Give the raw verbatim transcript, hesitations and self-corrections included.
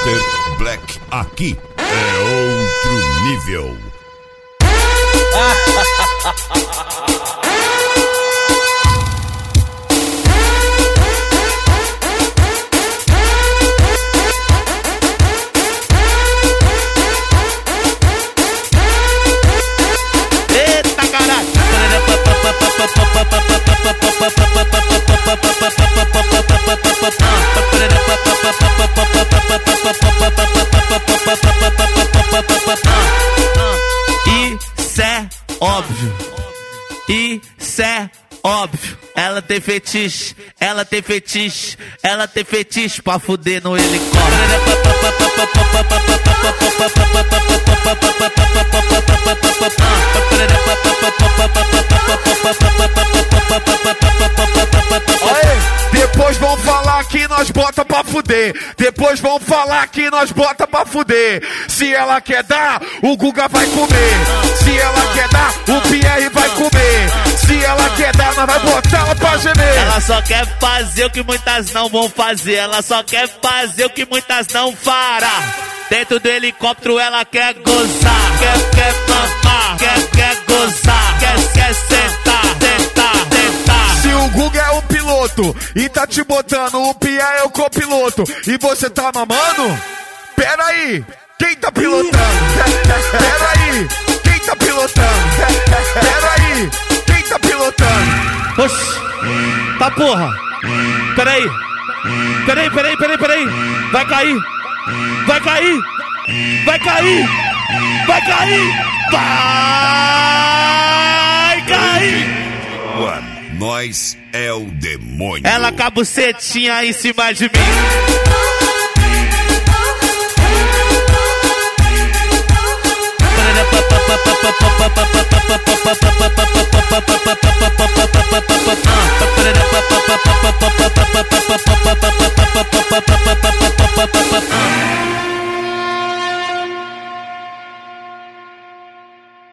mister Black aqui é outro nível. Eita caralho! Isso é óbvio, isso é óbvio. Ela tem fetiche, ela tem fetiche, ela tem fetiche pra fuder no helicóptero. Depois vão falar que nós bota pra fuder. Depois vão falar que nós bota pra fuder. Se ela quer dar, o Guga vai comer. Se ela quer dar, o Pierre vai comer. Se ela quer dar, nós vai botar ela pra gemer. Ela só quer fazer o que muitas não vão fazer. Ela só quer fazer o que muitas não fará. Dentro do helicóptero ela quer gozar. Quer, quer mamar, quer, quer gozar. Quer, quer sentar, sentar, sentar. Se o Guga é o piloto e tá te botando, o Pierre é o copiloto e você tá mamando? Pera aí, quem tá pilotando? Pera aí, quem tá pilotando? Pera aí, quem tá pilotando? Oxi, tá porra. Peraí, peraí, peraí, peraí, peraí. Vai cair, vai cair, vai cair, vai cair, vai cair. Nós é o demônio. Ela com a bucetinha em cima de mim.